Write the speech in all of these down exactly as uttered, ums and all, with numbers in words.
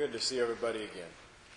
Good to see everybody again.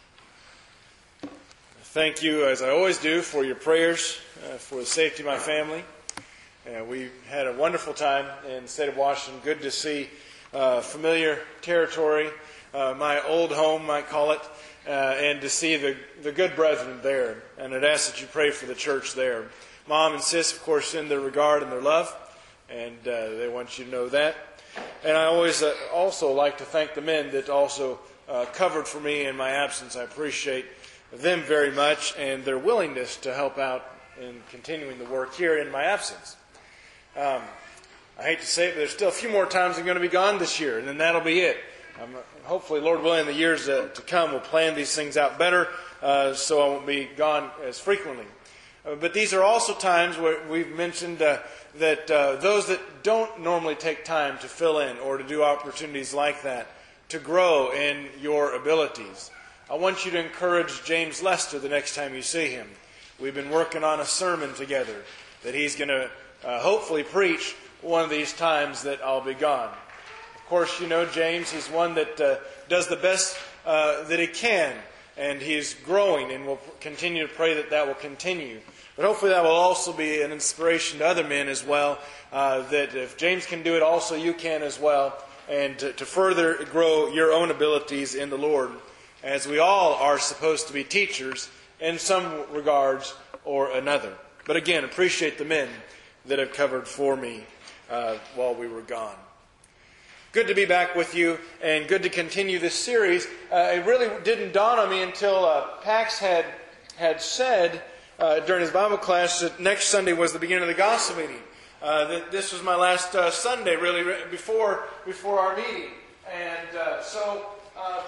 Thank you, as I always do, for your prayers, uh, for the safety of my family. Uh, we had a wonderful time in the state of Washington. Good to see uh, familiar territory, uh, my old home, I call it, uh, and to see the, the good brethren there. And I'd ask that you pray for the church there. Mom and sis, of course, send their regard and their love, and uh, they want you to know that. And I always uh, also like to thank the men that also uh, covered for me in my absence. I appreciate them very much and their willingness to help out in continuing the work here in my absence. Um, I hate to say it, but there's still a few more times I'm going to be gone this year, and then that'll be it. Um, hopefully, Lord willing, in the years uh, to come, we'll plan these things out better uh, so I won't be gone as frequently. Uh, but these are also times where we've mentioned uh, that uh, those that don't normally take time to fill in or to do opportunities like that, to grow in your abilities. I want you to encourage James Lester the next time you see him. We've been working on a sermon together that he's going to uh, hopefully preach one of these times that I'll be gone. Of course, you know James, he's one that uh, does the best uh, that he can, and he's growing, and we'll continue to pray that that will continue. But hopefully that will also be an inspiration to other men as well, uh, that if James can do it, also you can as well, and to, to further grow your own abilities in the Lord, as we all are supposed to be teachers in some regards or another. But again, appreciate the men that have covered for me uh, while we were gone. Good to be back with you, and good to continue this series. Uh, it really didn't dawn on me until uh, Pax had had said uh, during his Bible class that next Sunday was the beginning of the gospel meeting. Uh, that this was my last uh, Sunday, really, before before our meeting, and uh, so. Uh,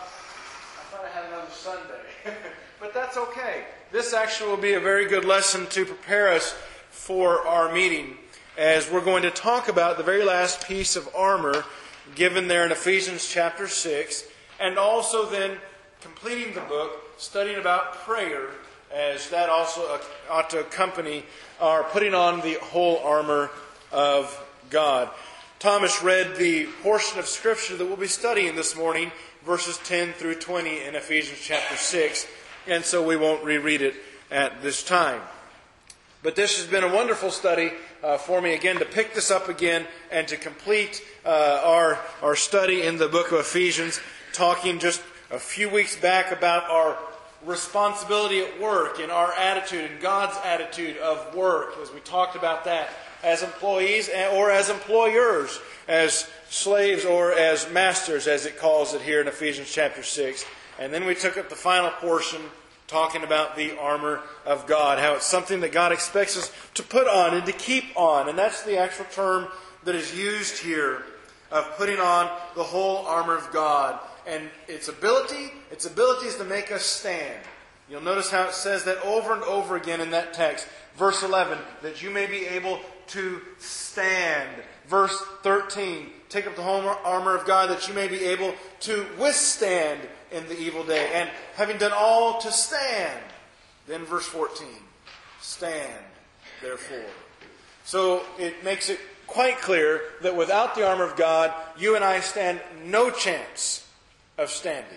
I had another Sunday. But that's okay. This actually will be a very good lesson to prepare us for our meeting, as we're going to talk about the very last piece of armor given there in Ephesians chapter six, and also then completing the book, studying about prayer, as that also ought to accompany our putting on the whole armor of God. Thomas read the portion of Scripture that we'll be studying this morning, verses ten through twenty in Ephesians chapter six, and so we won't reread it at this time. But this has been a wonderful study uh, for me, again, to pick this up again and to complete uh, our, our study in the book of Ephesians, talking just a few weeks back about our responsibility at work and our attitude and God's attitude of work, as we talked about that as employees or as employers, as slaves or as masters, as it calls it here in Ephesians chapter six. And then we took up the final portion talking about the armor of God, how it's something that God expects us to put on and to keep on. And that's the actual term that is used here, of putting on the whole armor of God. And its ability, its ability is to make us stand. You'll notice how it says that over and over again in that text. Verse eleven, that you may be able to stand. Verse thirteen, take up the whole armor of God that you may be able to withstand in the evil day. And having done all to stand. Then verse fourteen, stand therefore. So it makes it quite clear that without the armor of God, you and I stand no chance of standing.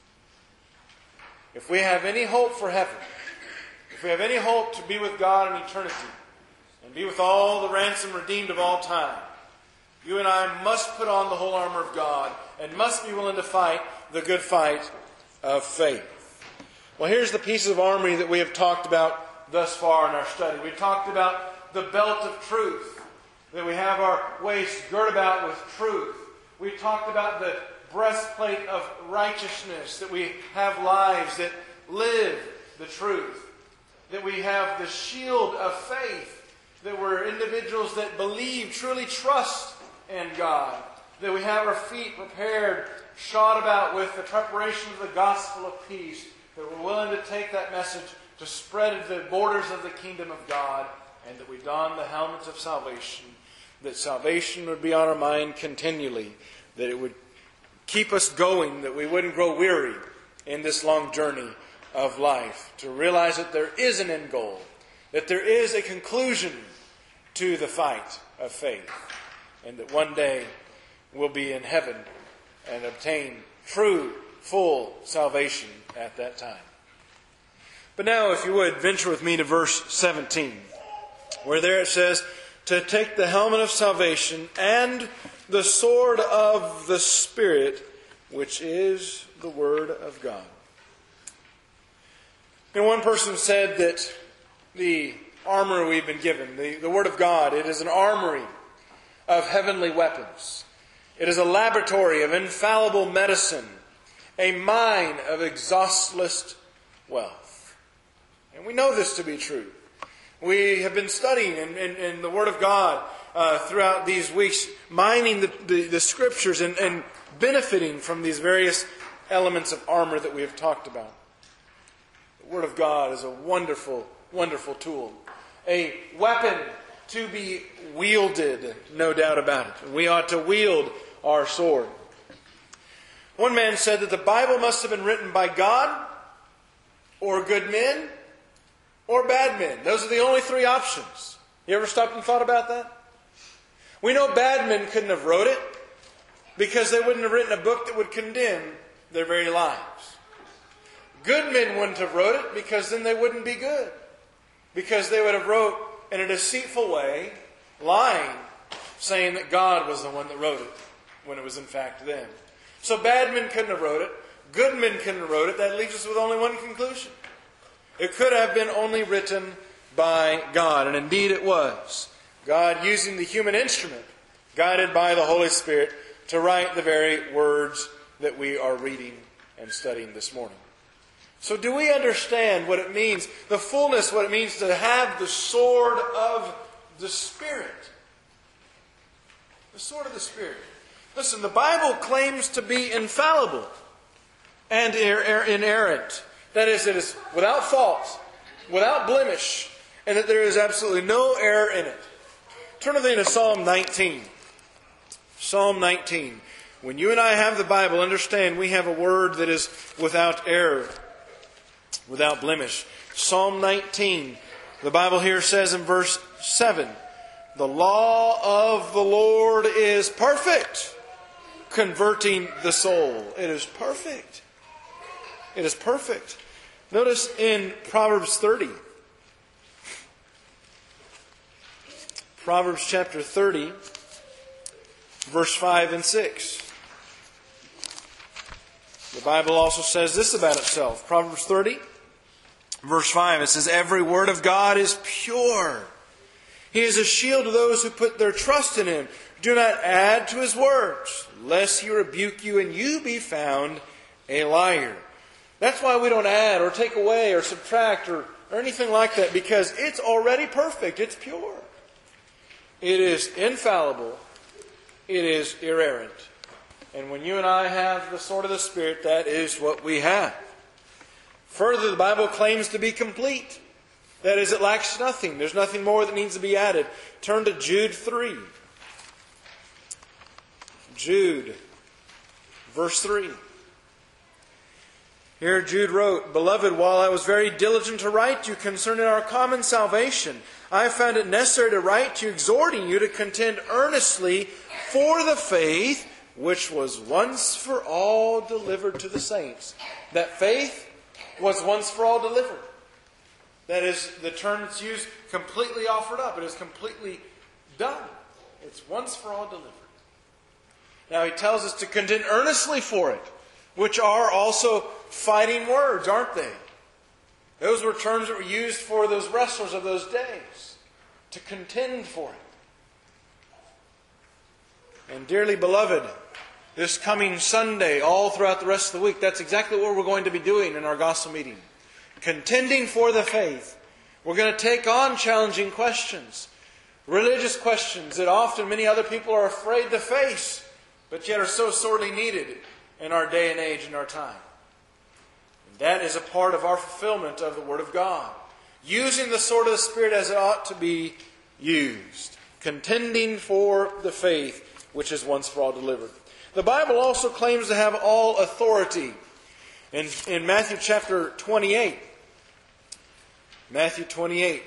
If we have any hope for heaven, if we have any hope to be with God in eternity, and be with all the ransomed redeemed of all time, you and I must put on the whole armor of God and must be willing to fight the good fight of faith. Well, here's the pieces of armor that we have talked about thus far in our study. We've talked about the belt of truth, that we have our waist girt about with truth. We've talked about the breastplate of righteousness, that we have lives that live the truth, that we have the shield of faith, that we're individuals that believe, truly trust in God, that we have our feet prepared, shod about with the preparation of the gospel of peace, that we're willing to take that message to spread the borders of the kingdom of God, and that we don the helmets of salvation, that salvation would be on our mind continually, that it would keep us going, that we wouldn't grow weary in this long journey of life, to realize that there is an end goal, that there is a conclusion to the fight of faith, and that one day we'll be in heaven and obtain true full salvation at that time. But now, if you would, venture with me to verse seventeen, where there it says, to take the helmet of salvation and the sword of the Spirit, which is the Word of God. And one person said that the armor we've been given, the, the Word of God, it is an armory of heavenly weapons. It is a laboratory of infallible medicine, a mine of exhaustless wealth. And we know this to be true. We have been studying in, in, in the Word of God uh, throughout these weeks, mining the, the, the Scriptures and, and benefiting from these various elements of armor that we have talked about. The Word of God is a wonderful, wonderful tool. A weapon to be wielded, no doubt about it. We ought to wield our sword. One man said that the Bible must have been written by God, or good men, or bad men. Those are the only three options. You ever stopped and thought about that? We know bad men couldn't have wrote it because they wouldn't have written a book that would condemn their very lives. Good men wouldn't have wrote it because then they wouldn't be good. Because they would have wrote in a deceitful way, lying, saying that God was the one that wrote it, when it was in fact them. So bad men couldn't have wrote it. Good men couldn't have wrote it. That leaves us with only one conclusion. It could have been only written by God. And indeed it was. God using the human instrument, guided by the Holy Spirit, to write the very words that we are reading and studying this morning. So do we understand what it means, the fullness, what it means to have the sword of the Spirit? The sword of the Spirit. Listen, the Bible claims to be infallible and inerrant. That is, it is without fault, without blemish, and that there is absolutely no error in it. Turn with me to Psalm nineteen. Psalm nineteen. When you and I have the Bible, understand we have a word that is without error, without blemish. Psalm nineteen. The Bible here says in verse seven, the law of the Lord is perfect, converting the soul. It is perfect. It is perfect. Notice in Proverbs thirty. Proverbs chapter thirty, verse five and six. The Bible also says this about itself. Proverbs thirty, verse five, it says, every word of God is pure. He is a shield to those who put their trust in Him. Do not add to His words, lest He rebuke you and you be found a liar. That's why we don't add or take away or subtract or, or anything like that, because it's already perfect. It's pure. It is infallible. It is inerrant. And when you and I have the sword of the Spirit, that is what we have. Further, the Bible claims to be complete. That is, it lacks nothing. There's nothing more that needs to be added. Turn to Jude three. Jude, verse three. Here Jude wrote, Beloved, while I was very diligent to write to you concerning our common salvation, I found it necessary to write to you, exhorting you to contend earnestly for the faith which was once for all delivered to the saints. That faith was once for all delivered. That is the term that's used, completely offered up. It is completely done. It's once for all delivered. Now he tells us to contend earnestly for it, which are also fighting words, aren't they? Those were terms that were used for those wrestlers of those days, to contend for it. And dearly beloved, this coming Sunday, all throughout the rest of the week, that's exactly what we're going to be doing in our gospel meeting. Contending for the faith. We're going to take on challenging questions, religious questions that often many other people are afraid to face, but yet are so sorely needed in our day and age and our time. And that is a part of our fulfillment of the Word of God. Using the sword of the Spirit as it ought to be used. Contending for the faith which is once for all delivered. The Bible also claims to have all authority. In, in Matthew chapter twenty-eight, Matthew twenty-eight,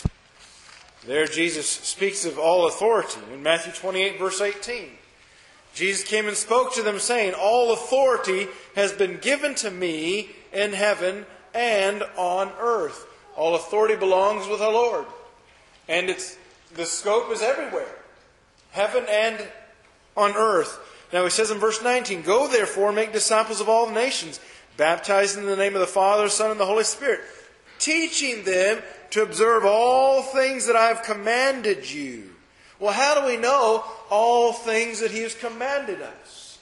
there Jesus speaks of all authority. In Matthew twenty-eight, verse eighteen, Jesus came and spoke to them, saying, "All authority has been given to me in heaven and on earth." All authority belongs with our Lord. And it's the scope is everywhere. Heaven and on earth. Now he says in verse nineteen, "Go therefore and make disciples of all the nations, baptizing in the name of the Father, Son, and the Holy Spirit, teaching them to observe all things that I have commanded you." Well, how do we know all things that He has commanded us?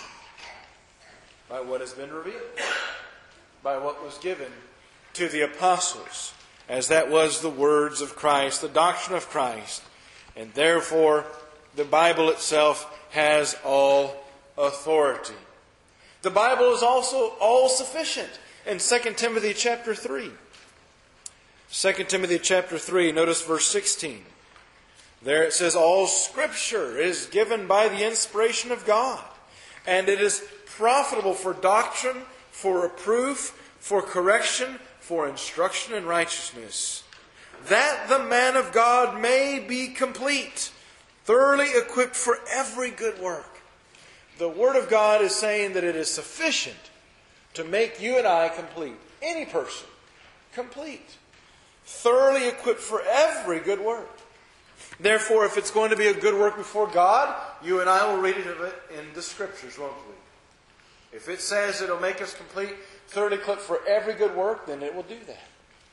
By what has been revealed. By what was given to the apostles, as that was the words of Christ, the doctrine of Christ. And therefore, the Bible itself has all authority. The Bible is also all sufficient. In Second Timothy chapter three. Second Timothy chapter three, notice verse sixteen. There it says, "All Scripture is given by the inspiration of God, and it is profitable for doctrine, for reproof, for correction, for instruction in righteousness, that the man of God may be complete, thoroughly equipped for every good work." The Word of God is saying that it is sufficient to make you and I complete. Any person complete. Thoroughly equipped for every good work. Therefore, if it's going to be a good work before God, you and I will read of it in the Scriptures, won't we? If it says it'll make us complete, thoroughly equipped for every good work, then it will do that.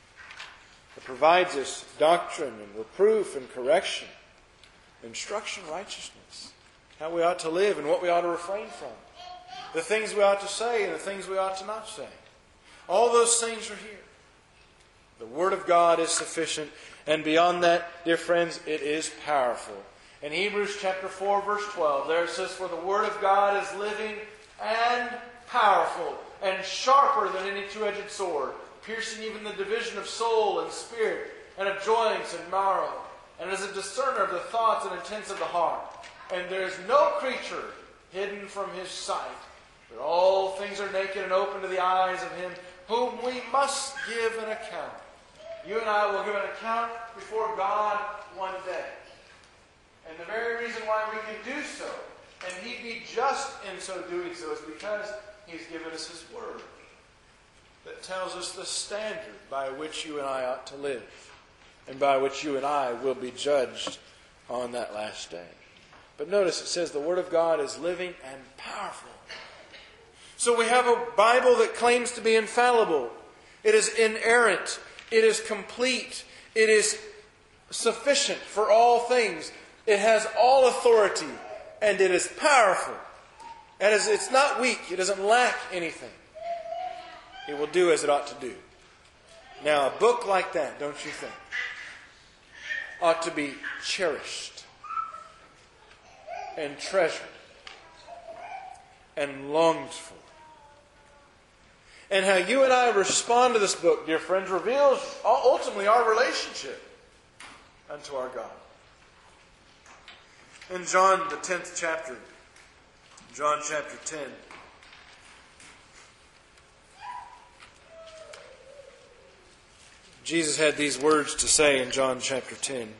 It provides us doctrine and reproof and correction, instruction, righteousness, how we ought to live and what we ought to refrain from, the things we ought to say and the things we ought to not say. All those things are here. The Word of God is sufficient. And beyond that, dear friends, it is powerful. In Hebrews chapter four, verse twelve, there it says, "For the Word of God is living and powerful, and sharper than any two-edged sword, piercing even the division of soul and spirit, and of joints and marrow, and is a discerner of the thoughts and intents of the heart. And there is no creature hidden from His sight, but all things are naked and open to the eyes of Him whom we must give an account." You and I will give an account before God one day. And the very reason why we can do so, and He'd be just in so doing so, is because He's given us His Word that tells us the standard by which you and I ought to live, and by which you and I will be judged on that last day. But notice it says the Word of God is living and powerful. So we have a Bible that claims to be infallible. It is inerrant. It is complete. It is sufficient for all things. It has all authority. And it is powerful. And it's not weak. It doesn't lack anything. It will do as it ought to do. Now, a book like that, don't you think, ought to be cherished and treasured and longed for. And how you and I respond to this book, dear friends, reveals ultimately our relationship unto our God. In John, the tenth chapter, John chapter ten, Jesus had these words to say in John chapter ten.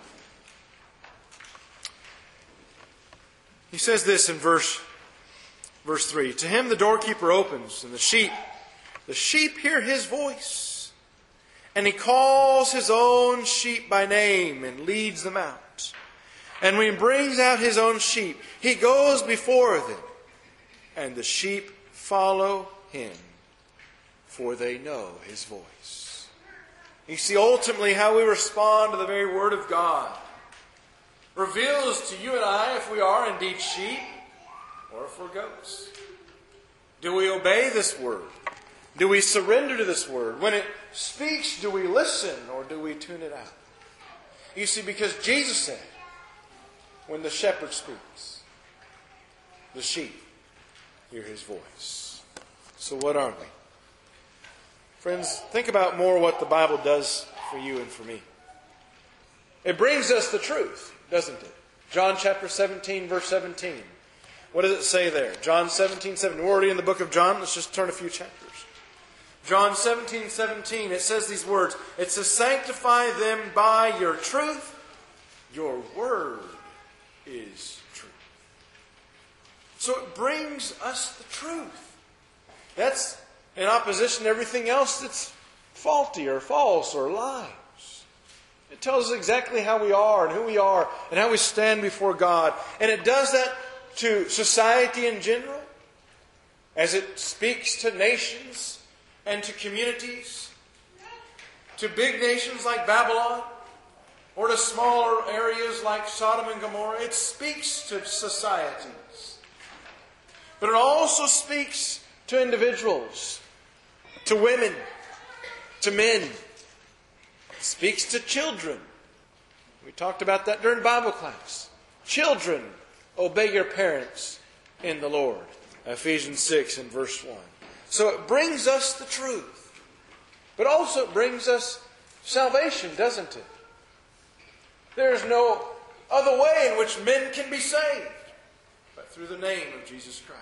He says this in verse, verse three. "To him the doorkeeper opens, and the sheep The sheep hear his voice, and he calls his own sheep by name and leads them out. And when he brings out his own sheep, he goes before them, and the sheep follow him, for they know his voice." You see, ultimately, how we respond to the very Word of God reveals to you and I if we are indeed sheep or if we're goats. Do we obey this Word? Do we surrender to this Word? When it speaks, do we listen or do we tune it out? You see, because Jesus said, when the shepherd speaks, the sheep hear His voice. So what are we? Friends, think about more what the Bible does for you and for me. It brings us the truth, doesn't it? John chapter seventeen, verse seventeen. What does it say there? John seventeen, seventeen. We're already in the book of John. Let's just turn a few chapters. John seventeen, seventeen, it says these words. It says, "Sanctify them by your truth. Your word is truth." So it brings us the truth. That's in opposition to everything else that's faulty or false or lies. It tells us exactly how we are and who we are and how we stand before God. And it does that to society in general, as it speaks to nations and to communities, to big nations like Babylon, or to smaller areas like Sodom and Gomorrah. It speaks to societies. But it also speaks to individuals, to women, to men. It speaks to children. We talked about that during Bible class. Children, obey your parents in the Lord. Ephesians six and verse one. So it brings us the truth. But also it brings us salvation, doesn't it? There is no other way in which men can be saved but through the name of Jesus Christ.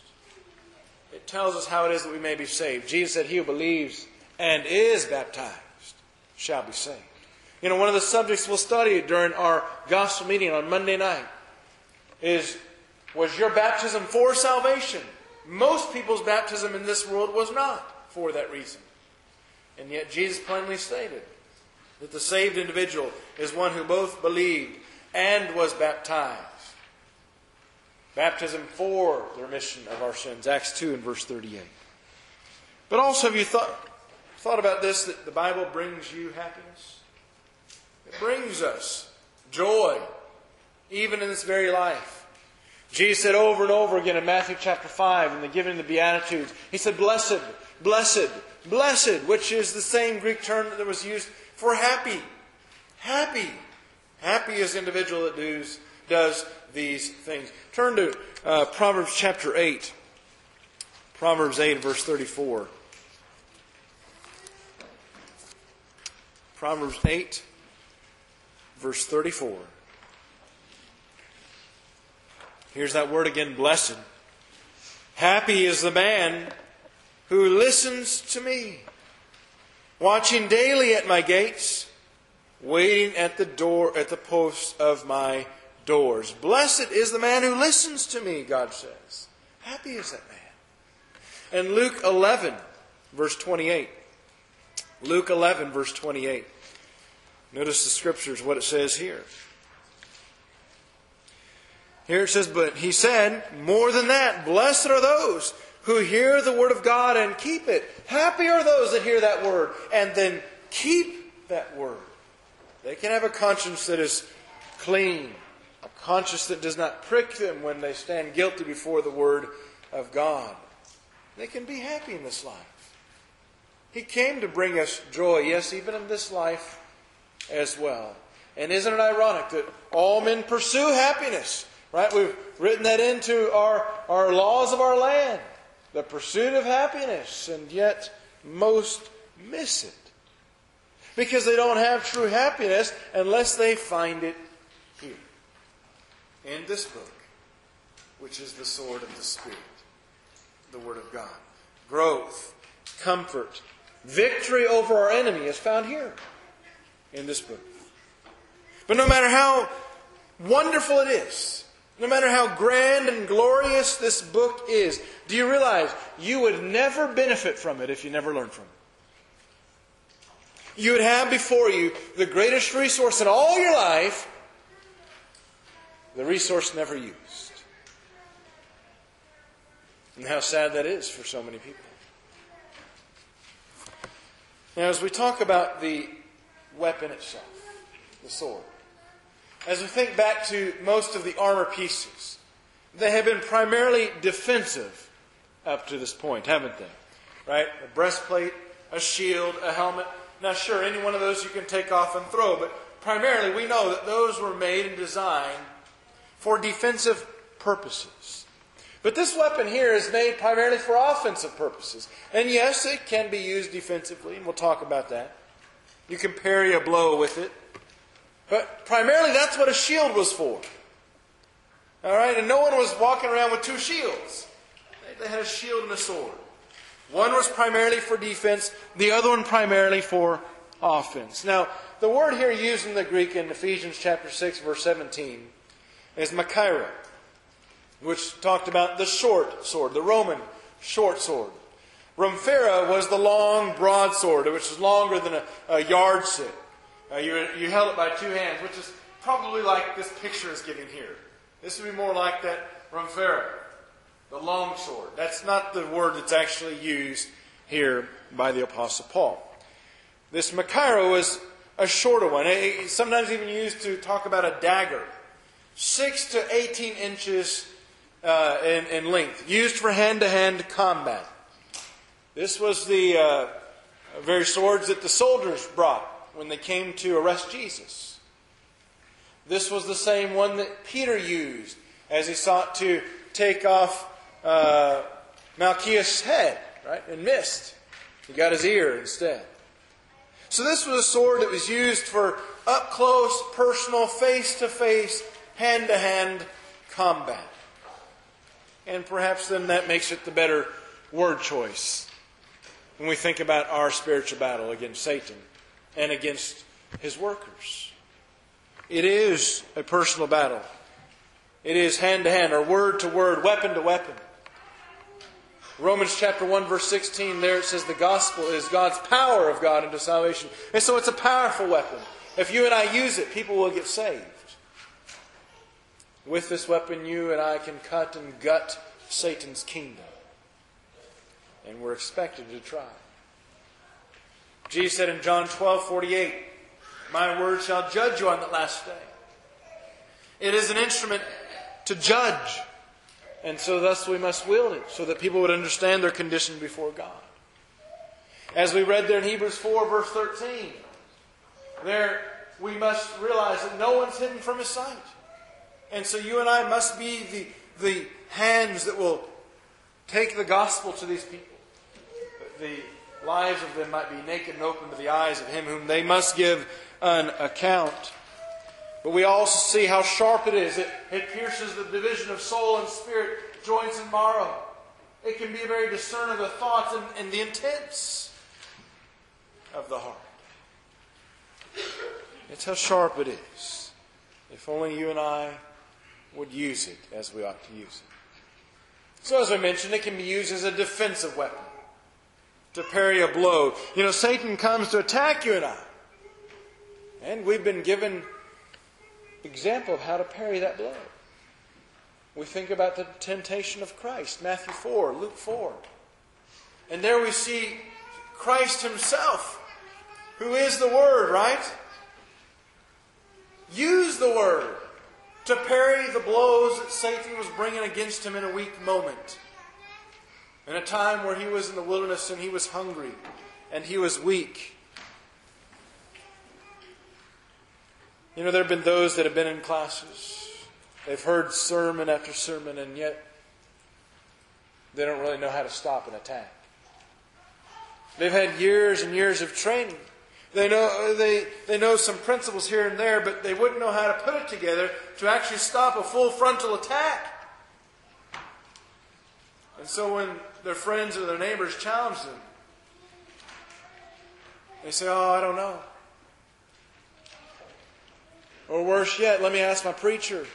It tells us how it is that we may be saved. Jesus said, he who believes and is baptized shall be saved. You know, one of the subjects we'll study during our gospel meeting on Monday night is, was your baptism for salvation? Most people's baptism in this world was not for that reason. And yet Jesus plainly stated that the saved individual is one who both believed and was baptized. Baptism for the remission of our sins. Acts two and verse thirty-eight. But also, have you thought, thought about this, that the Bible brings you happiness? It brings us joy, even in this very life. Jesus said over and over again in Matthew chapter five, in the giving of the Beatitudes, He said, blessed, blessed, blessed, which is the same Greek term that was used for happy. Happy. Happy is the individual that does, does these things. Turn to uh, Proverbs chapter eight. Proverbs eight, verse thirty-four. Proverbs eight, verse thirty-four. Here's that word again, blessed. Happy is the man who listens to me, watching daily at my gates, waiting at the door, at the posts of my doors. Blessed is the man who listens to me, God says. Happy is that man. And Luke eleven, verse twenty-eight. Luke eleven, verse twenty-eight. Notice the scriptures, what it says here. Here it says, but he said, more than that, blessed are those who hear the word of God and keep it. Happy are those that hear that word and then keep that word. They can have a conscience that is clean, a conscience that does not prick them when they stand guilty before the word of God. They can be happy in this life. He came to bring us joy, yes, even in this life as well. And isn't it ironic that all men pursue happiness? Right? We've written that into our, our laws of our land. The pursuit of happiness. And yet most miss it. Because they don't have true happiness unless they find it here. In this book. Which is the sword of the Spirit. The Word of God. Growth. Comfort. Victory over our enemy is found here. In this book. But no matter how wonderful it is, no matter how grand and glorious this book is, do you realize you would never benefit from it if you never learned from it? You would have before you the greatest resource in all your life, the resource never used. And how sad that is for so many people. Now, as we talk about the weapon itself, the sword, as we think back to most of the armor pieces, they have been primarily defensive up to this point, haven't they? Right? A breastplate, a shield, a helmet. Now sure, any one of those you can take off and throw, but primarily we know that those were made and designed for defensive purposes. But this weapon here is made primarily for offensive purposes. And yes, it can be used defensively, and we'll talk about that. You can parry a blow with it. But primarily that's what a shield was for. All right? And no one was walking around with two shields. They had a shield and a sword. One was primarily for defense. The other one primarily for offense. Now, the word here used in the Greek in Ephesians chapter six, verse seventeen is makaira. which talked about the short sword, the Roman short sword. Rhumphera was the long broadsword, which is longer than a, a yardstick. Uh, you, you held it by two hands, which is probably like this picture is giving here. This would be more like that Rhumphera, the long sword. That's not the word that's actually used here by the Apostle Paul. This Machaira was a shorter one. It's sometimes even used to talk about a dagger. Six to eighteen inches uh, in, in length. Used for hand-to-hand combat. This was the uh, very swords that the soldiers brought when they came to arrest Jesus. This was the same one that Peter used as he sought to take off uh, Malchus' head, right, and missed. He got his ear instead. So this was a sword that was used for up-close, personal, face-to-face, hand-to-hand combat. And perhaps then that makes it the better word choice when we think about our spiritual battle against Satan and against his workers. It is a personal battle. It is hand-to-hand, or word-to-word, weapon-to-weapon. Romans chapter one, verse sixteen, there it says the gospel is God's power of God unto salvation. And so it's a powerful weapon. If you and I use it, people will get saved. With this weapon, you and I can cut and gut Satan's kingdom. And we're expected to try. Jesus said in John twelve, forty-eight, my word shall judge you on the last day. It is an instrument to judge. And so thus we must wield it so that people would understand their condition before God. As we read there in Hebrews four, verse thirteen, there we must realize that no one's hidden from His sight. And so you and I must be the, the hands that will take the gospel to these people. The lives of them might be naked and open to the eyes of Him whom they must give an account. But we also see how sharp it is. It, it pierces the division of soul and spirit, joints and marrow. It can be a very discerner of the thoughts and, and the intents of the heart. It's how sharp it is. If only you and I would use it as we ought to use it. So as I mentioned, it can be used as a defensive weapon. To parry a blow. You know, Satan comes to attack you and I. And we've been given example of how to parry that blow. We think about the temptation of Christ, Matthew four, Luke four. And there we see Christ Himself, who is the Word, right? Use the Word to parry the blows that Satan was bringing against Him in a weak moment. In a time where He was in the wilderness and He was hungry and He was weak. You know, there have been those that have been in classes. They've heard sermon after sermon, and yet they don't really know how to stop an attack. They've had years and years of training. They know they, they know some principles here and there, but they wouldn't know how to put it together to actually stop a full frontal attack. And so when their friends or their neighbors challenge them, they say, oh, I don't know. Or worse yet, let me ask my preacher.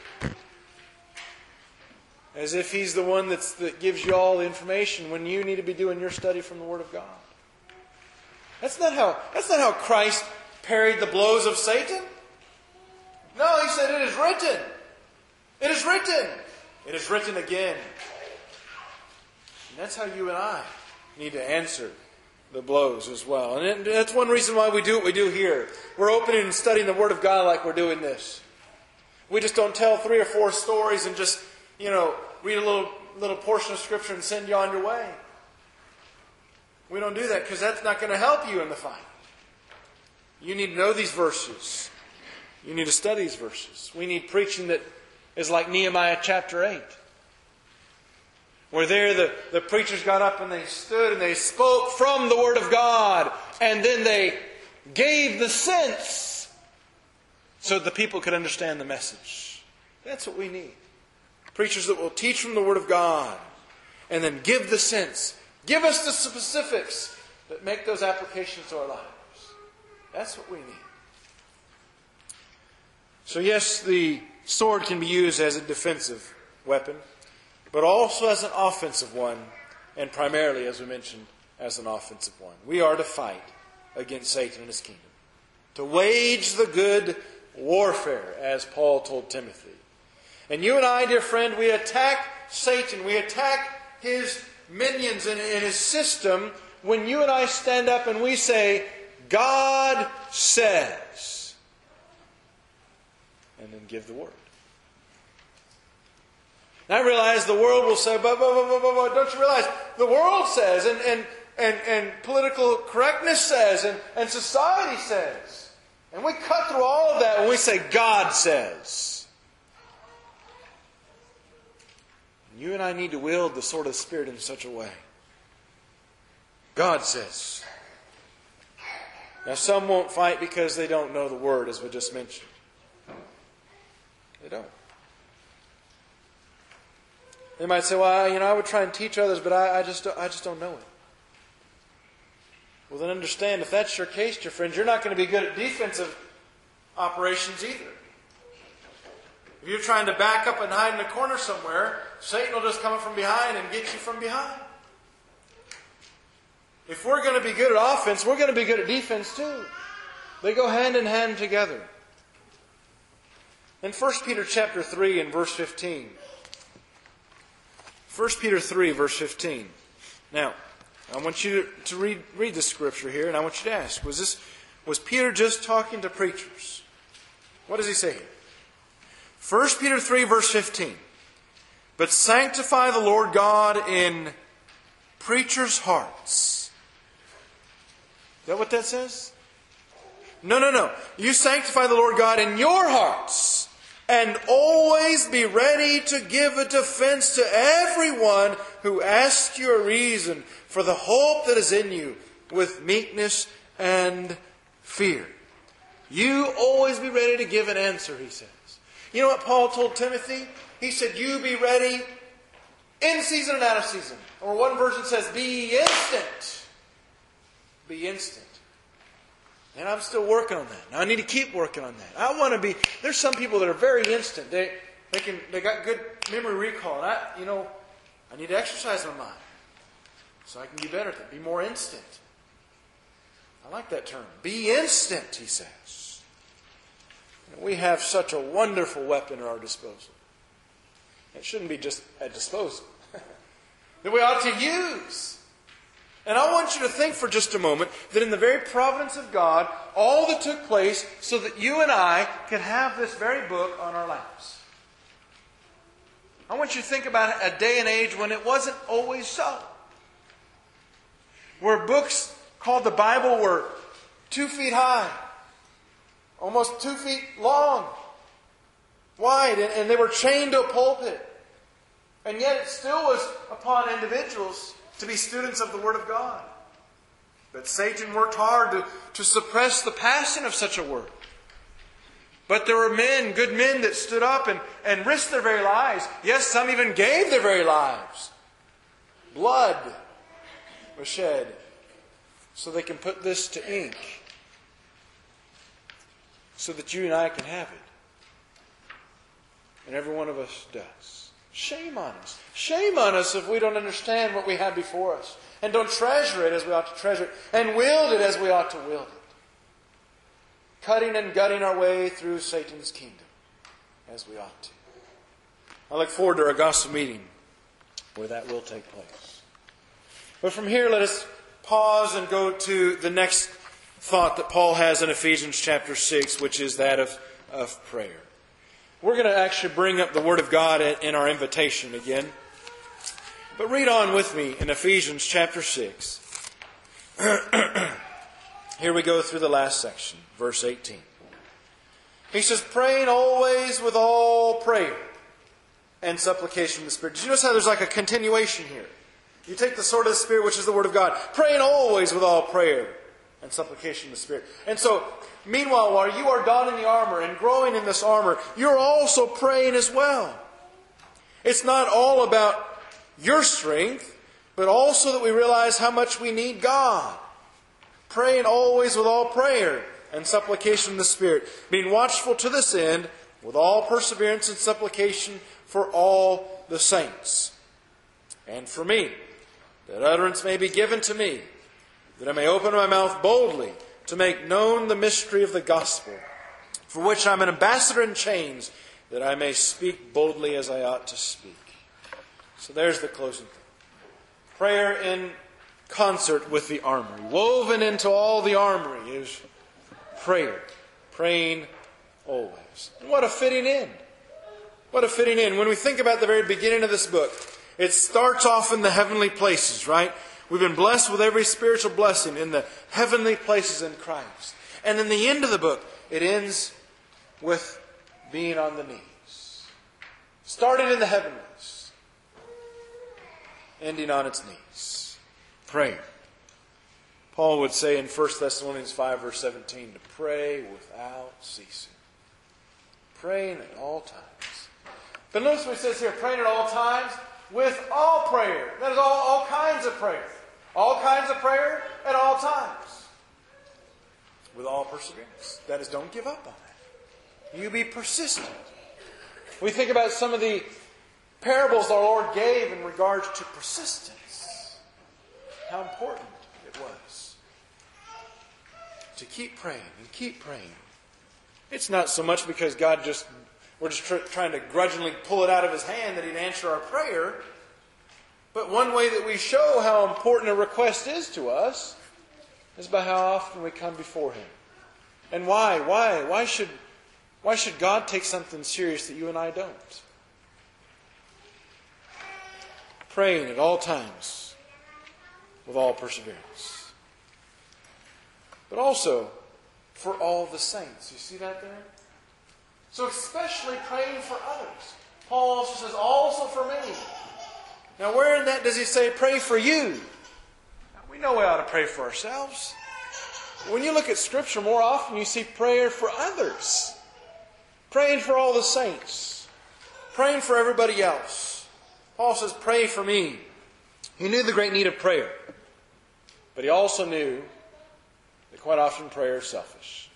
As if he's the one that's, that gives you all the information when you need to be doing your study from the Word of God. That's not how, that's not how Christ parried the blows of Satan. No, He said, it is written. It is written. It is written again. And that's how you and I need to answer the blows as well. And that's one reason why we do what we do here. We're opening and studying the Word of God like we're doing this. We just don't tell three or four stories and just, you know, read a little, little portion of Scripture and send you on your way. We don't do that because that's not going to help you in the fight. You need to know these verses. You need to study these verses. We need preaching that is like Nehemiah chapter eight. Where there the, the preachers got up and they stood and they spoke from the Word of God. And then they gave the sense so that the people could understand the message. That's what we need. Preachers that will teach from the Word of God. And then give the sense. Give us the specifics that make those applications to our lives. That's what we need. So yes, the sword can be used as a defensive weapon. but also as an offensive one, and primarily, as we mentioned, as an offensive one. We are to fight against Satan and his kingdom, to wage the good warfare, as Paul told Timothy. And you and I, dear friend, we attack Satan, we attack his minions and, and his system when you and I stand up and we say, God says, and then give the word. And I realize the world will say, but, but, but, but, but don't you realize the world says, and, and, and, and political correctness says, and, and society says. And we cut through all of that when we say God says. And you and I need to wield the sword of the Spirit in such a way. God says. Now some won't fight because they don't know the word, as we just mentioned. They don't. They might say, well, you know, I would try and teach others, but I, I just I just don't know it. Well, then understand, if that's your case, dear friends, you're not going to be good at defensive operations either. If you're trying to back up and hide in a corner somewhere, Satan will just come up from behind and get you from behind. If we're going to be good at offense, we're going to be good at defense too. They go hand in hand together. In First Peter chapter three and verse fifteen. First Peter three, verse fifteen. Now, I want you to read, read the scripture here, and I want you to ask, was this was Peter just talking to preachers? What does he say here? First Peter three, verse fifteen. But sanctify the Lord God in preachers' hearts. Is that what that says? No, no, no. You sanctify the Lord God in your hearts, and always be ready to give a defense to everyone who asks you a reason for the hope that is in you with meekness and fear. You always be ready to give an answer, he says. You know what Paul told Timothy? He said, you be ready in season and out of season. Or one version says, be instant. Be instant. And I'm still working on that. Now I need to keep working on that. I want to be. There's some people that are very instant. They they can they got good memory recall. And I you know I need to exercise my mind so I can be better at that. Be more instant. I like that term. Be instant, he says. And we have such a wonderful weapon at our disposal. It shouldn't be just at disposal. That we ought to use. And I want you to think for just a moment that in the very providence of God, all that took place so that you and I could have this very book on our laps. I want you to think about a day and age when it wasn't always so. Where books called the Bible were two feet high, almost two feet long, wide, and they were chained to a pulpit. And yet it still was upon individuals to be students of the Word of God. But Satan worked hard to, to suppress the passing of such a Word. But there were men, good men, that stood up and, and risked their very lives. Yes, some even gave their very lives. Blood was shed so they can put this to ink. So that you and I can have it. And every one of us does. Shame on us. Shame on us if we don't understand what we have before us. And don't treasure it as we ought to treasure it. And wield it as we ought to wield it. Cutting and gutting our way through Satan's kingdom as we ought to. I look forward to our gospel meeting where that will take place. But from here, let us pause and go to the next thought that Paul has in Ephesians chapter six, which is that of, of prayer. We're going to actually bring up the Word of God in our invitation again. But read on with me in Ephesians chapter six. Here we go through the last section, verse eighteen. He says, praying always with all prayer and supplication in the Spirit. Did you notice how there's like a continuation here? You take the sword of the Spirit, which is the Word of God, praying always with all prayer and supplication in the Spirit. And so, meanwhile, while you are donning the armor and growing in this armor, you're also praying as well. It's not all about your strength, but also that we realize how much we need God. Praying always with all prayer and supplication in the Spirit, being watchful to this end with all perseverance and supplication for all the saints. and for me, that utterance may be given to me, that I may open my mouth boldly to make known the mystery of the gospel, for which I am an ambassador in chains, that I may speak boldly as I ought to speak. So there's the closing thing. Prayer in concert with the armory. Woven into all the armory is prayer. Praying always. What a fitting end. What a fitting end. When we think about the very beginning of this book, it starts off in the heavenly places, right? We've been blessed with every spiritual blessing in the heavenly places in Christ. And in the end of the book, it ends with being on the knees. Starting in the heavenlies, ending on its knees. Prayer. Paul would say in First Thessalonians five, verse seventeen, to pray without ceasing. Praying at all times. But notice what it says here, praying at all times with all prayer. That is all, all kinds of prayer. All kinds of prayer at all times. With all perseverance. That is, don't give up on that. You be persistent. We think about some of the parables our Lord gave in regards to persistence. How important it was to keep praying and keep praying. It's not so much because God just, we're just tr- trying to grudgingly pull it out of His hand that He'd answer our prayer. But one way that we show how important a request is to us is by how often we come before Him. And why? Why? Why should, why should God take something serious that you and I don't? Praying at all times with all perseverance. But also for all the saints. You see that there? So especially praying for others. Paul also says, also for me. Now where in that does he say, pray for you? Now, we know we ought to pray for ourselves. When you look at Scripture, more often you see prayer for others. Praying for all the saints. Praying for everybody else. Paul says, pray for me. He knew the great need of prayer. But he also knew that quite often prayer is selfish.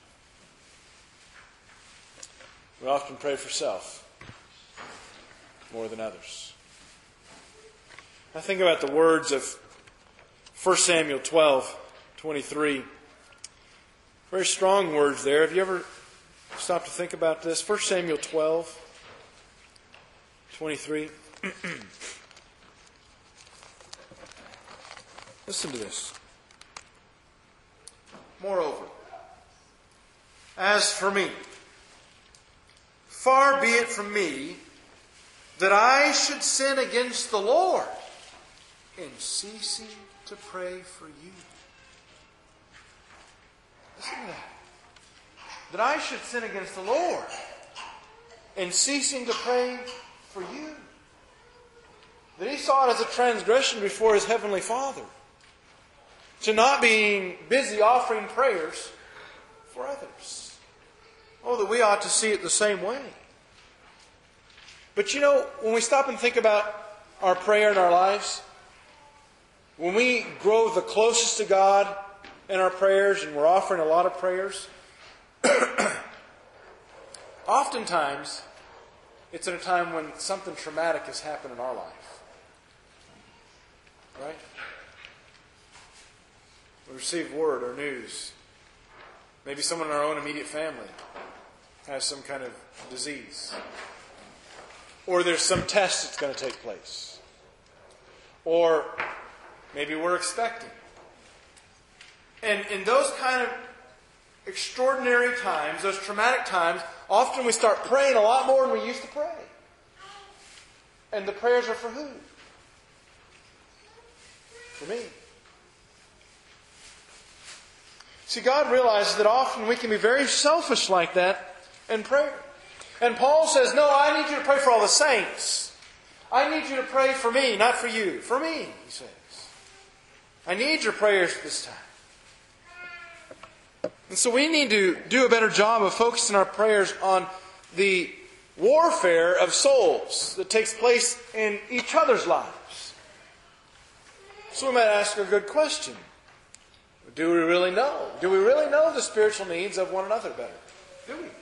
We often pray for self more than others. I think about the words of First Samuel twelve twenty-three. Very strong words there. Have you ever stopped to think about this? First Samuel twelve twenty-three. Listen to this. Moreover, as for me, far be it from me that I should sin against the Lord in ceasing to pray for you. Listen to that. That I should sin against the Lord in ceasing to pray for you. That he saw it as a transgression before his heavenly Father. To not being busy offering prayers for others. Oh, that we ought to see it the same way. But you know, when we stop and think about our prayer in our lives, when we grow the closest to God in our prayers, and we're offering a lot of prayers, oftentimes it's at a time when something traumatic has happened in our life. Right? We receive word or news. Maybe someone in our own immediate family has some kind of disease. Or there's some test that's going to take place. Or maybe we're expecting. And in those kind of extraordinary times, those traumatic times, often we start praying a lot more than we used to pray. And the prayers are for who? For me. See, God realizes that often we can be very selfish like that in prayer. And Paul says, no, I need you to pray for all the saints. I need you to pray for me, not for you. For me, he says. I need your prayers this time. And so we need to do a better job of focusing our prayers on the warfare of souls that takes place in each other's lives. So we might ask a good question. Do we really know? Do we really know the spiritual needs of one another better? Do we?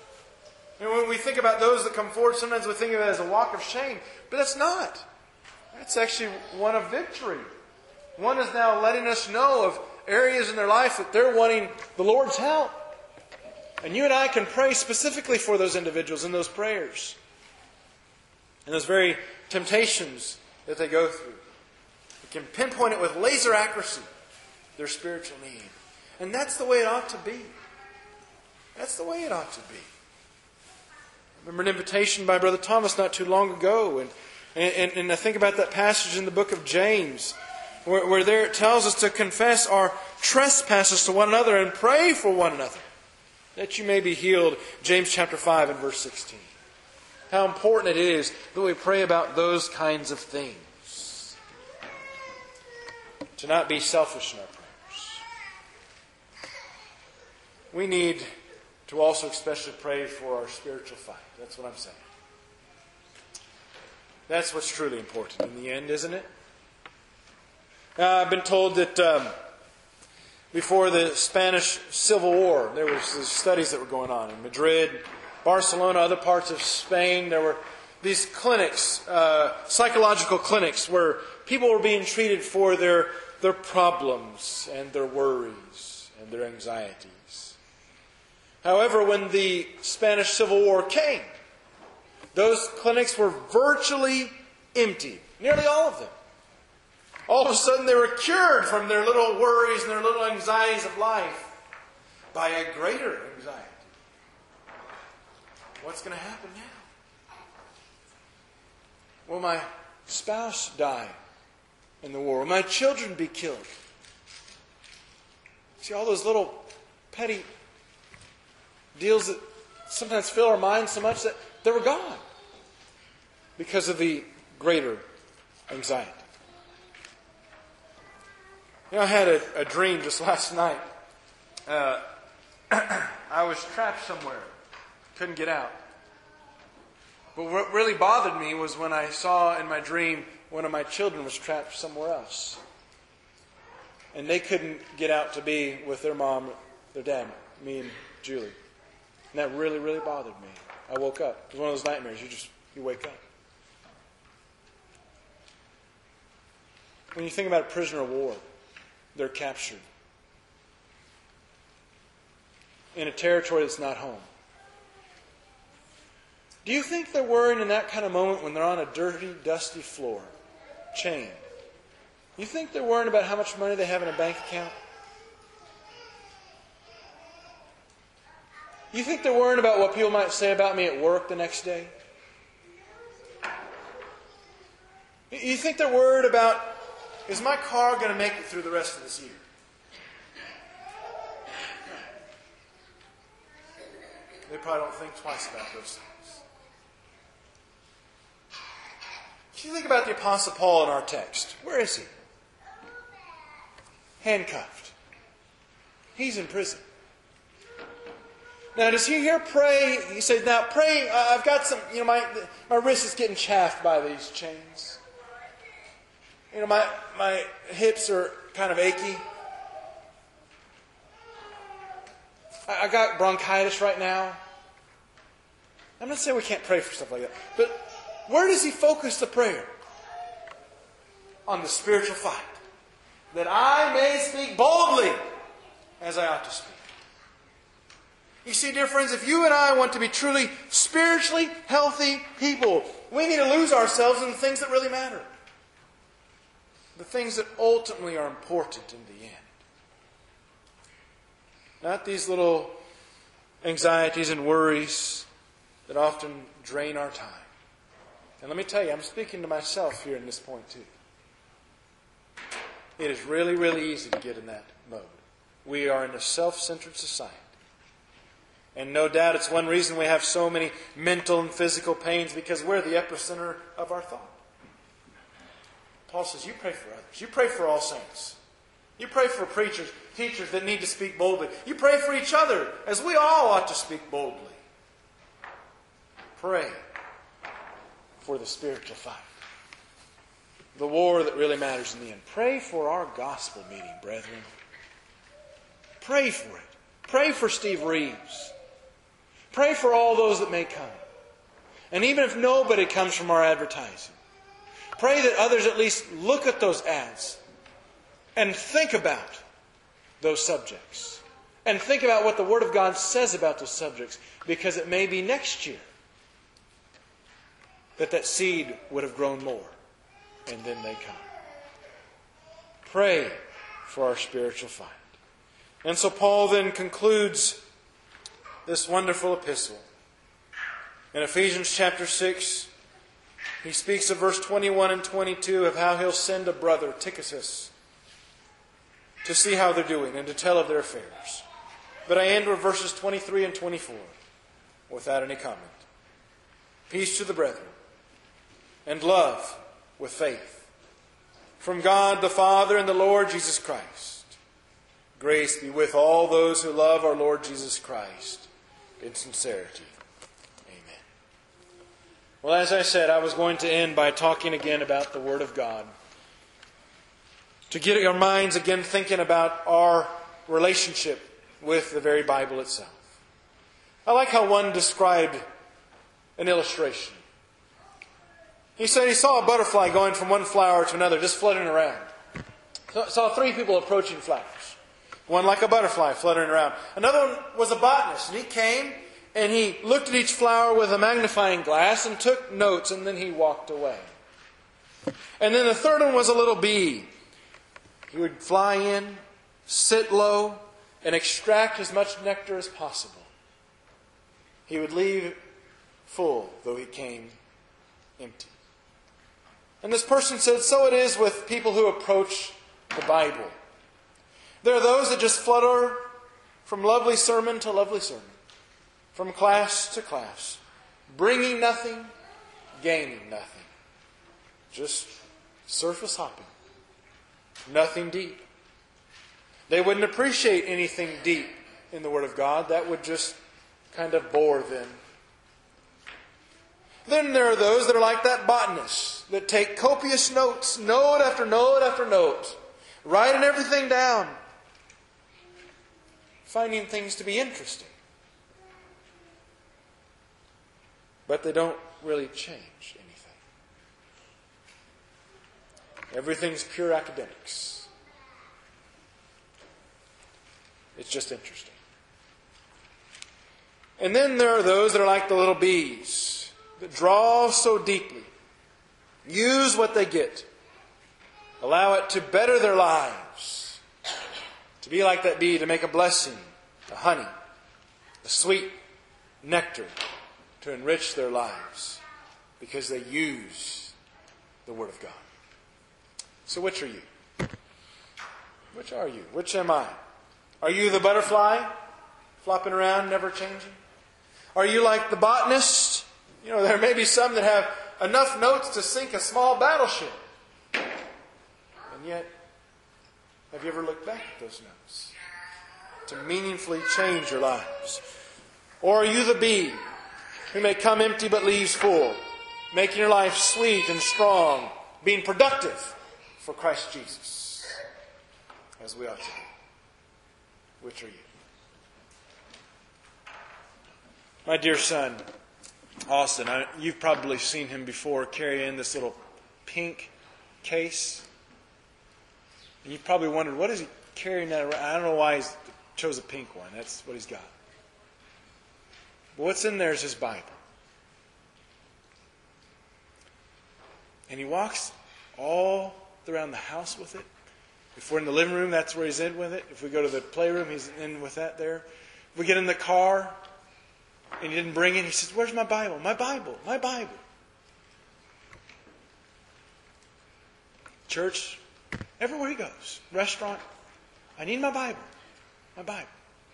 And when we think about those that come forward, sometimes we think of it as a walk of shame. But that's not. That's actually one of victory. One is now letting us know of areas in their life that they're wanting the Lord's help. And you and I can pray specifically for those individuals in those prayers. And those very temptations that they go through. We can pinpoint it with laser accuracy, their spiritual need. And that's the way it ought to be. That's the way it ought to be. I remember an invitation by Brother Thomas not too long ago. And, and, and I think about that passage in the book of James, where, where there it tells us to confess our trespasses to one another and pray for one another, that you may be healed. James chapter five and verse sixteen. How important it is that we pray about those kinds of things. To not be selfish in our prayers. We need to also especially pray for our spiritual fight. That's what I'm saying. That's what's truly important in the end, isn't it? Uh, I've been told that um, before the Spanish Civil War, there was these studies that were going on in Madrid, Barcelona, other parts of Spain. There were these clinics, uh, psychological clinics, where people were being treated for their, their problems and their worries and their anxieties. However, when the Spanish Civil War came, those clinics were virtually empty. Nearly all of them. All of a sudden they were cured from their little worries and their little anxieties of life by a greater anxiety. What's going to happen now? Will my spouse die in the war? Will my children be killed? See, all those little petty deals that sometimes fill our minds so much that they were gone because of the greater anxiety. You know, I had a, a dream just last night. Uh, I was trapped somewhere. Couldn't get out. But what really bothered me was when I saw in my dream one of my children was trapped somewhere else. And they couldn't get out to be with their mom, their dad, me and Julie. And that really, really bothered me. I woke up. It was one of those nightmares. You just, you wake up. When you think about a prisoner of war, they're captured in a territory that's not home. Do you think they're worrying in that kind of moment when they're on a dirty, dusty floor, chained? You think they're worrying about how much money they have in a bank account? You think they're worrying about what people might say about me at work the next day? You think they're worried about, is my car going to make it through the rest of this year? They probably don't think twice about those things. If you think about the Apostle Paul in our text, where is he? Handcuffed. He's in prison. Now, does he here pray? He says, now pray, uh, I've got some, you know, my my wrist is getting chafed by these chains. You know, my, my hips are kind of achy. I, I got bronchitis right now. I'm not saying we can't pray for stuff like that. But where does he focus the prayer? On the spiritual fight. That I may speak boldly as I ought to speak. You see, dear friends, if you and I want to be truly spiritually healthy people, we need to lose ourselves in the things that really matter. The things that ultimately are important in the end. Not these little anxieties and worries that often drain our time. And let me tell you, I'm speaking to myself here in this point too. It is really, really easy to get in that mode. We are in a self-centered society. And no doubt it's one reason we have so many mental and physical pains, because we're the epicenter of our thought. Paul says, you pray for others. You pray for all saints. You pray for preachers, teachers that need to speak boldly. You pray for each other, as we all ought to speak boldly. Pray for the spiritual fight. The war that really matters in the end. Pray for our gospel meeting, brethren. Pray for it. Pray for Steve Reeves. Pray for all those that may come. And even if nobody comes from our advertising, pray that others at least look at those ads and think about those subjects. And think about what the Word of God says about those subjects. Because it may be next year that that seed would have grown more. And then they come. Pray for our spiritual fight. And so Paul then concludes this wonderful epistle. In Ephesians chapter six, he speaks of verse twenty-one and twenty-two of how he'll send a brother, Tychicus, to see how they're doing and to tell of their affairs. But I end with verses twenty-three and twenty-four without any comment. Peace to the brethren and love with faith from God the Father and the Lord Jesus Christ. Grace be with all those who love our Lord Jesus Christ in sincerity. Amen. Well, as I said, I was going to end by talking again about the Word of God. To get our minds again thinking about our relationship with the very Bible itself. I like how one described an illustration. He said he saw a butterfly going from one flower to another, just fluttering around. So, saw three people approaching flowers. One like a butterfly fluttering around. Another one was a botanist, and he came and he looked at each flower with a magnifying glass and took notes, and then he walked away. And then the third one was a little bee. He would fly in, sit low, and extract as much nectar as possible. He would leave full, though he came empty. And this person said, so it is with people who approach the Bible. There are those that just flutter from lovely sermon to lovely sermon, from class to class, bringing nothing, gaining nothing. Just surface hopping. Nothing deep. They wouldn't appreciate anything deep in the Word of God. That would just kind of bore them. Then there are those that are like that botanist, that take copious notes, note after note after note, writing everything down, finding things to be interesting. But they don't really change anything. Everything's pure academics. It's just interesting. And then there are those that are like the little bees, that draw so deeply, use what they get, allow it to better their lives, to be like that bee, to make a blessing, a honey, a sweet nectar, to enrich their lives, because they use the Word of God. So which are you? Which are you? Which am I? Are you the butterfly, flopping around, never changing? Are you like the botanist? You know, there may be some that have enough notes to sink a small battleship. And yet, have you ever looked back at those notes to meaningfully change your lives? Or are you the bee who may come empty but leaves full, making your life sweet and strong, being productive for Christ Jesus, as we ought to be? Which are you? My dear son, Austin, I, you've probably seen him before carrying this little pink case. And you've probably wondered, what is he carrying that around? I don't know why he chose a pink one. That's what he's got. But what's in there is his Bible. And he walks all around the house with it. If we're in the living room, that's where he's in with it. If we go to the playroom, he's in with that there. If we get in the car and he didn't bring it, he says, where's my Bible? My Bible, my Bible. Church, everywhere he goes, restaurant, I need my Bible, my Bible.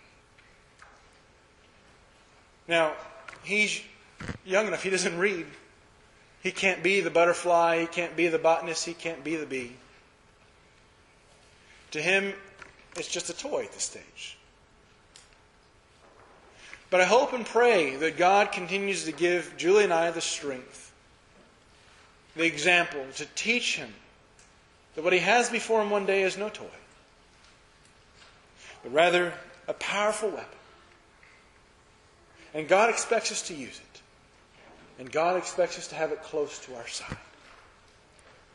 Now, he's young enough, he doesn't read. He can't be the butterfly, he can't be the botanist, he can't be the bee. To him, it's just a toy at this stage. But I hope and pray that God continues to give Julie and I the strength, the example, to teach him that what he has before him one day is no toy, but rather a powerful weapon. And God expects us to use it. And God expects us to have it close to our side.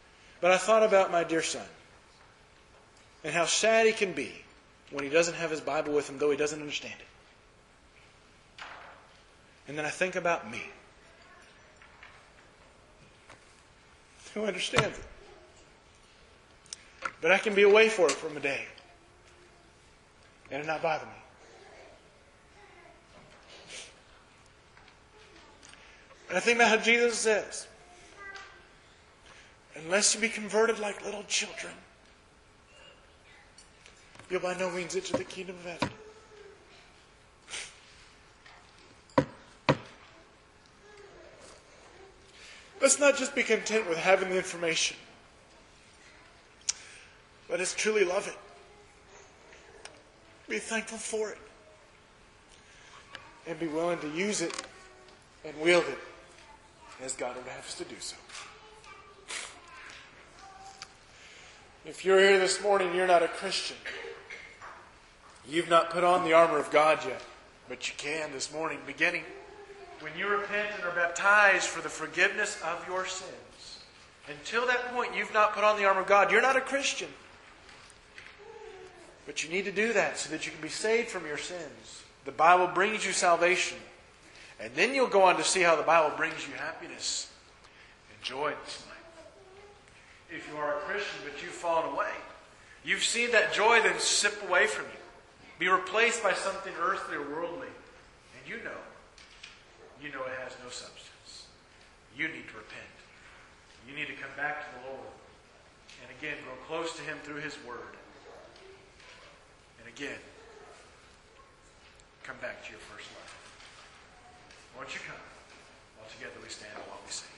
But I thought about my dear son and how sad he can be when he doesn't have his Bible with him, though he doesn't understand it. And then I think about me, who understands it. But I can be away for it from a day and it not bother me. And I think about how Jesus says, unless you be converted like little children, you'll by no means enter the kingdom of heaven. Let's not just be content with having the information, but let's truly love it. Be thankful for it. And be willing to use it and wield it as God would have us to do so. If you're here this morning and you're not a Christian, you've not put on the armor of God yet, but you can this morning, beginning when you repent and are baptized for the forgiveness of your sins. Until that point, you've not put on the armor of God. You're not a Christian. But you need to do that so that you can be saved from your sins. The Bible brings you salvation. And then you'll go on to see how the Bible brings you happiness and joy in this life. If you are a Christian but you've fallen away, you've seen that joy then sip away from you, be replaced by something earthly or worldly. And you know, you know it has no substance. You need to repent. You need to come back to the Lord. And again, grow close to Him through His Word. And again, come back to your first love. Won't you come? All together we stand while we sing.